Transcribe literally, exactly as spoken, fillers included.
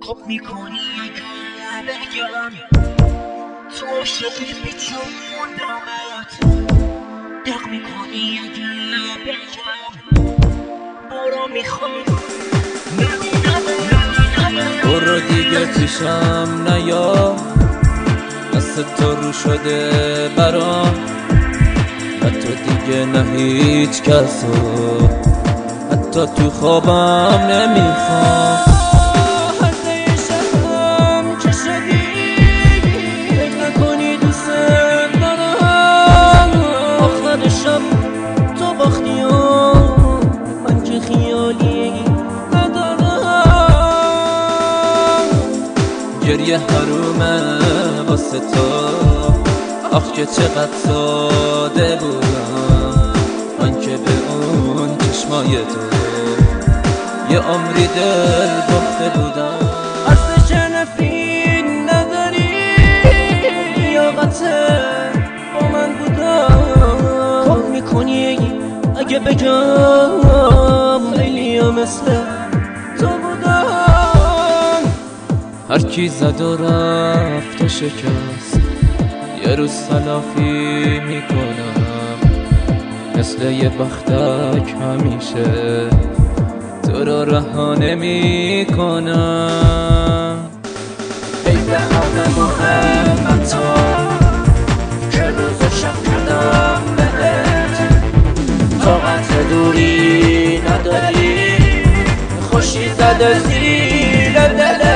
خب میکنی بگم تو عاشقی بیتون دامت دق میکنی بگم برو میخوام برو دیگه پیشم نیا دست تو رو شده برام و تو دیگه نه هیچ کسو حتی تو خوابم نمیخوام تو باختی و من که خیالی ندارم گریه حرومه واسه تو آخ که چقدر ساده بودم من که به اون چشمای تو یه عمری دل باخته بودم اصل شنفی نداری لیاقته با من بودم کار میکنی اگه بگم خیلی ها مثل تو بودم هر کی زد و رفت و شکست یه روز تلافی میکنم مثل یه بختک همیشه تو رو رها نمیکنم ای به همه مهم تو که روز و شب کردم بهت طاقت دوری نداری خوشی زده زیر دلت